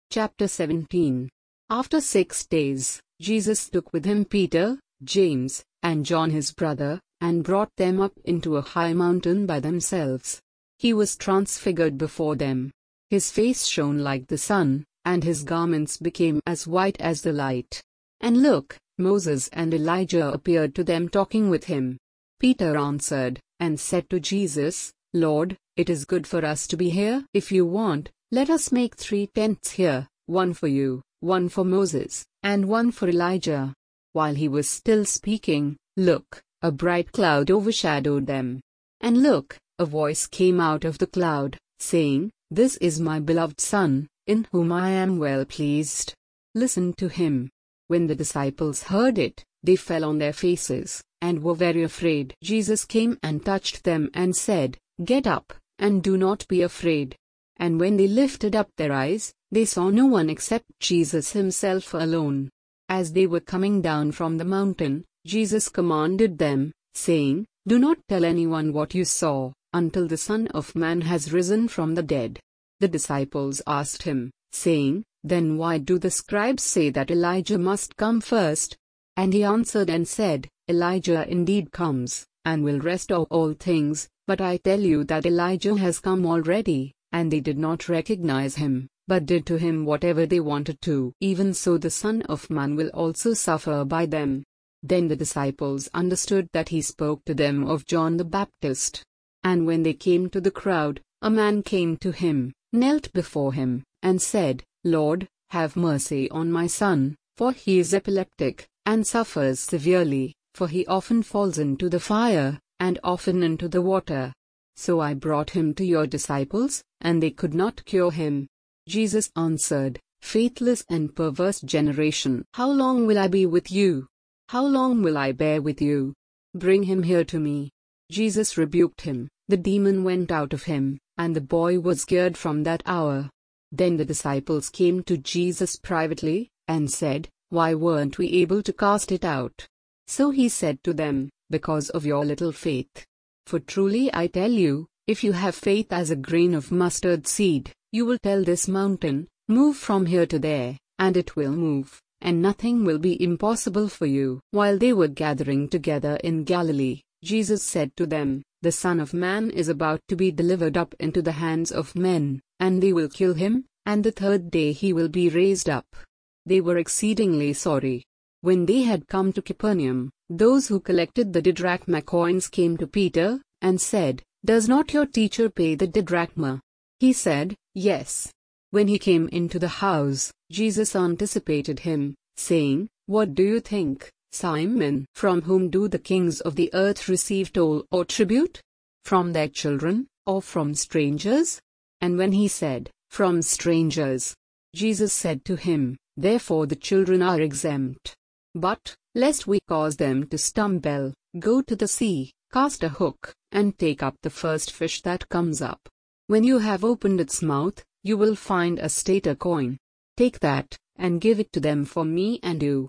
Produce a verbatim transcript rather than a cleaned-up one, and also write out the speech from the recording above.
Chapter seventeen. After six days, Jesus took with him Peter, James, and John his brother, and brought them up into a high mountain by themselves. He was transfigured before them. His face shone like the sun, and his garments became as white as the light. And look, Moses and Elijah appeared to them talking with him. Peter answered, and said to Jesus, Lord, it is good for us to be here. If you want, let us make three tents here, one for you, one for Moses, and one for Elijah. While he was still speaking, look, a bright cloud overshadowed them. And look, a voice came out of the cloud, saying, This is my beloved Son, in whom I am well pleased. Listen to him. When the disciples heard it, they fell on their faces, and were very afraid. Jesus came and touched them and said, Get up, and do not be afraid. And when they lifted up their eyes, they saw no one except Jesus himself alone. As they were coming down from the mountain, Jesus commanded them, saying, Do not tell anyone what you saw, until the Son of Man has risen from the dead. The disciples asked him, saying, Then why do the scribes say that Elijah must come first? And he answered and said, Elijah indeed comes, and will restore all things, but I tell you that Elijah has come already. And they did not recognize him, but did to him whatever they wanted to. Even so the Son of Man will also suffer by them. Then the disciples understood that he spoke to them of John the Baptist. And when they came to the crowd, a man came to him, knelt before him, and said, Lord, have mercy on my son, for he is epileptic, and suffers severely, for he often falls into the fire, and often into the water. So I brought him to your disciples, and they could not cure him. Jesus answered, Faithless and perverse generation, how long will I be with you? How long will I bear with you? Bring him here to me. Jesus rebuked him. The demon went out of him, and the boy was cured from that hour. Then the disciples came to Jesus privately, and said, Why weren't we able to cast it out? So he said to them, Because of your little faith. For truly I tell you, if you have faith as a grain of mustard seed, you will tell this mountain, Move from here to there, and it will move, and nothing will be impossible for you. While they were gathering together in Galilee, Jesus said to them, The Son of Man is about to be delivered up into the hands of men, and they will kill him, and the third day he will be raised up. They were exceedingly sorry. When they had come to Capernaum, those who collected the didrachma coins came to Peter, and said, Does not your teacher pay the didrachma? He said, Yes. When he came into the house, Jesus anticipated him, saying, What do you think, Simon? From whom do the kings of the earth receive toll or tribute? From their children, or from strangers? And when he said, From strangers, Jesus said to him, Therefore the children are exempt. But, lest we cause them to stumble, go to the sea, cast a hook, and take up the first fish that comes up. When you have opened its mouth, you will find a stater coin. Take that, and give it to them for me and you.